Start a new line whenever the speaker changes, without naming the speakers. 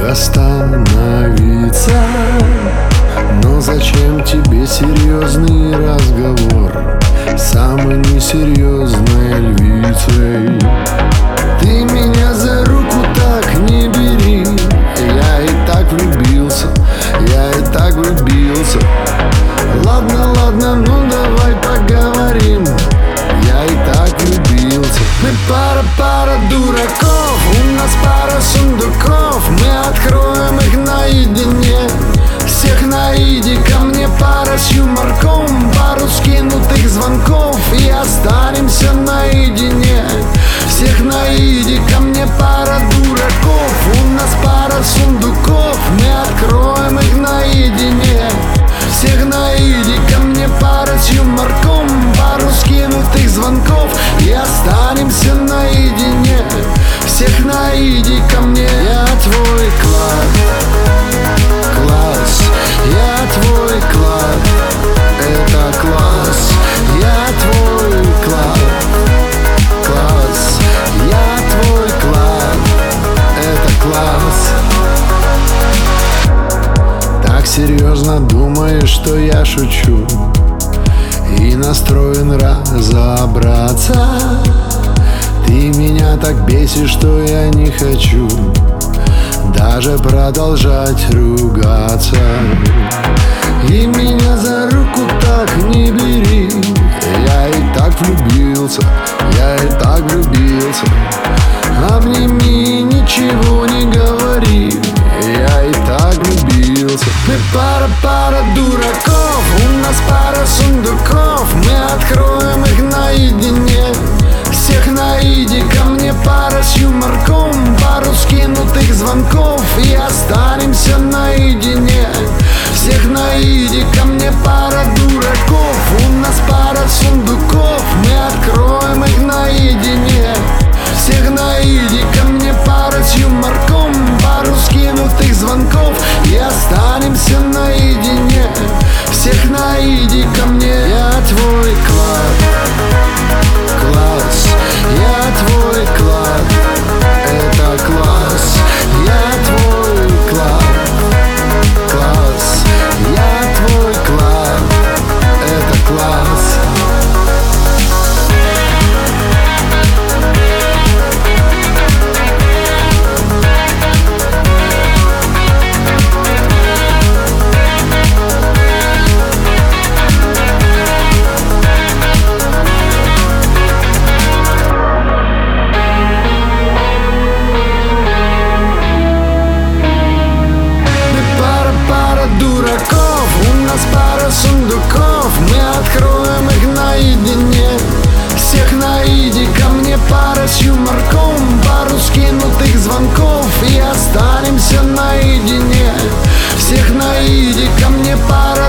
остановиться. Но зачем тебе серьезный разговор с самой несерьезной львицей? Ты меня за руку так не бери, я и так влюбился, я и так влюбился. Ладно, ладно, ну давай поговорим, я и так влюбился. Мы пара дураков, у нас пара сундуков, мы откроем их наедине. Всех наиди, ко мне пара с юморком, пару скинутых звонков и останемся наедине. Всех наиди, ко мне пара дураков, у нас пара сундуков, мы откроем их наедине. Всех наиди, ко мне пара с юморком, пару скинутых звонков и останемся наедине. Всех наиди, ко мне. Я твой клад, класс, я твой клад, это класс. Я твой клад, класс, я твой клад, это класс. Так серьезно думаешь, что я шучу и настроен разобраться? Ты меня так бесишь, что я не хочу даже продолжать ругаться. И меня за руку так не бери, я и так влюбился, я и так влюбился. Обними, ничего не говори, я и так влюбился. Мы пара дураков, у нас пара сундуков, мы откроем их наедине. Всех наиди, ко мне пара с юморком, пару скинутых звонков и останемся наедине. Всех наиди, ко мне пара дураков, у нас пара сундуков, мы откроем их наедине. Всех наиди, ко мне пара с юморком, пару скинутых звонков и останемся наедине. Всех наиди, ко мне. Я твой клад, класс, я твой клад, это класс. Я твой клад, класс, я твой клад, это класс. У нас пара сундуков, мы откроем их наедине. Всех наиди, ко мне пара с юморком, пару скинутых звонков и останемся наедине. Всех наиди, ко мне пара